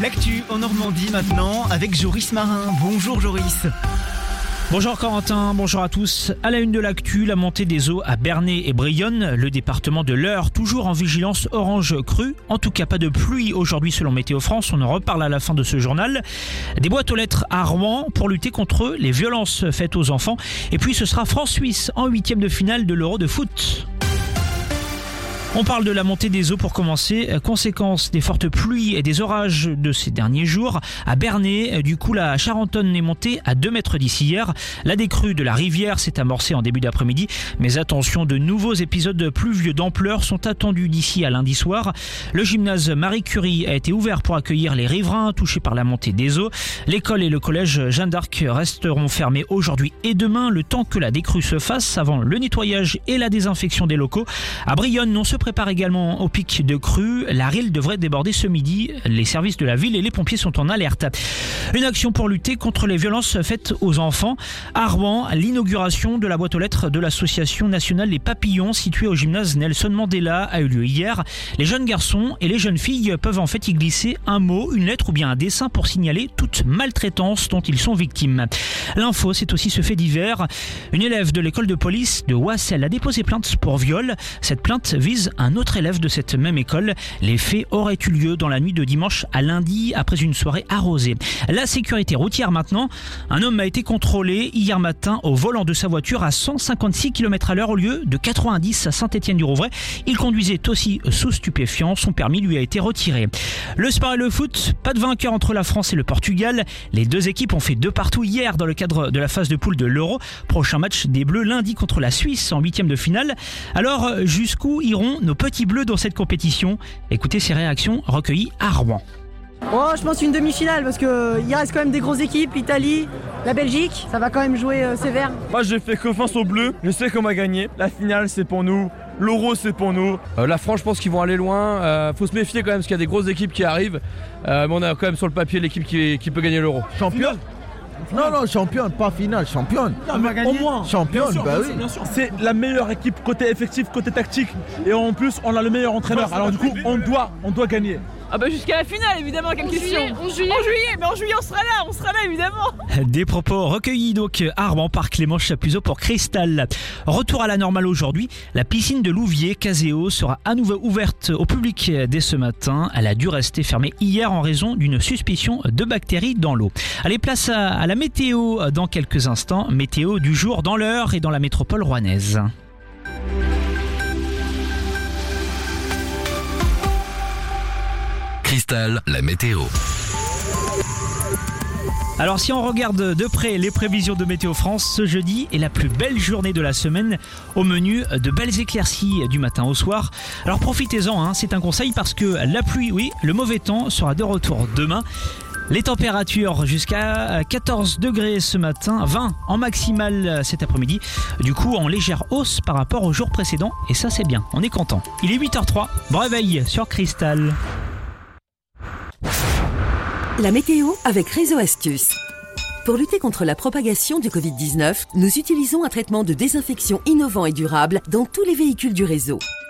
L'actu en Normandie maintenant avec Joris Marin. Bonjour Joris. Bonjour Corentin, bonjour à tous. À la une de l'actu, la montée des eaux à Bernay et Brionne. Le département de l'Eure, toujours en vigilance orange crue. En tout cas, pas de pluie aujourd'hui selon Météo France. On en reparle à la fin de ce journal. Des boîtes aux lettres à Rouen pour lutter contre les violences faites aux enfants. Et puis ce sera France-Suisse en 8e de finale de l'Euro de foot. On parle de la montée des eaux pour commencer. Conséquence des fortes pluies et des orages de ces derniers jours. À Bernay, du coup, la Charentonne est montée à 2 mètres d'ici hier. La décrue de la rivière s'est amorcée en début d'après-midi. Mais attention, de nouveaux épisodes pluvieux d'ampleur sont attendus d'ici à lundi soir. Le gymnase Marie Curie a été ouvert pour accueillir les riverains touchés par la montée des eaux. L'école et le collège Jeanne d'Arc resteront fermés aujourd'hui et demain, le temps que la décrue se fasse avant le nettoyage et la désinfection des locaux. À Brionne, on se prépare également au pic de crue. La Rille devrait déborder ce midi. Les services de la ville et les pompiers sont en alerte. Une action pour lutter contre les violences faites aux enfants. À Rouen, l'inauguration de la boîte aux lettres de l'association nationale Les Papillons située au gymnase Nelson Mandela a eu lieu hier. Les jeunes garçons et les jeunes filles peuvent en fait y glisser un mot, une lettre ou bien un dessin pour signaler toute maltraitance dont ils sont victimes. L'info, c'est aussi ce fait divers. Une élève de l'école de police de Wassel a déposé plainte pour viol. Cette plainte vise un autre élève de cette même école. Les faits auraient eu lieu dans la nuit de dimanche à lundi après une soirée arrosée. La sécurité routière maintenant. Un homme a été contrôlé hier matin au volant de sa voiture à 156 km/h au lieu de 90 à Saint-Étienne-du-Rouvray. Il conduisait aussi sous stupéfiant. Son permis lui a été retiré. Le sport et le foot, pas de vainqueur entre la France et le Portugal. Les deux équipes ont fait 2-2 hier dans le cadre de la phase de poule de l'Euro. Prochain match des Bleus lundi contre la Suisse en 8e de finale. Alors, jusqu'où iront nos petits bleus dans cette compétition? Écoutez ces réactions recueillies à Rouen. Oh, je pense une demi-finale parce qu'il reste quand même des grosses équipes, l'Italie, la Belgique, ça va quand même jouer sévère. Moi je fais confiance aux Bleus, je sais qu'on va gagner. La finale c'est pour nous, l'Euro c'est pour nous. La France je pense qu'ils vont aller loin, faut se méfier quand même parce qu'il y a des grosses équipes qui arrivent. Mais on a quand même sur le papier l'équipe qui peut gagner l'Euro. Champion? Non, championne, pas finale, championne. On va gagner. Au moins. Championne, bien sûr. C'est la meilleure équipe côté effectif, côté tactique. Et en plus, on a le meilleur entraîneur. Alors du coup, on doit gagner. Ah bah jusqu'à la finale évidemment, quelle question. En juillet, mais en juillet on sera là évidemment. Des propos recueillis donc à Rouen par Clément Chapuzot pour Cristal. Retour à la normale aujourd'hui, la piscine de Louviers Caseo sera à nouveau ouverte au public dès ce matin. Elle a dû rester fermée hier en raison d'une suspicion de bactéries dans l'eau. Allez, place à la météo dans quelques instants. Météo du jour dans l'Eure et dans la métropole rouennaise. Cristal, la météo. Alors si on regarde de près les prévisions de Météo France, ce jeudi est la plus belle journée de la semaine. Au menu, de belles éclaircies du matin au soir. Alors profitez-en, c'est un conseil parce que la pluie, oui, le mauvais temps sera de retour demain. Les températures jusqu'à 14 degrés ce matin, 20 en maximale cet après-midi. Du coup, en légère hausse par rapport au jour précédent. Et ça, c'est bien, on est content. Il est 8h03, bon réveil sur Cristal. La météo avec Réseau Astuce. Pour lutter contre la propagation du Covid-19, nous utilisons un traitement de désinfection innovant et durable dans tous les véhicules du réseau.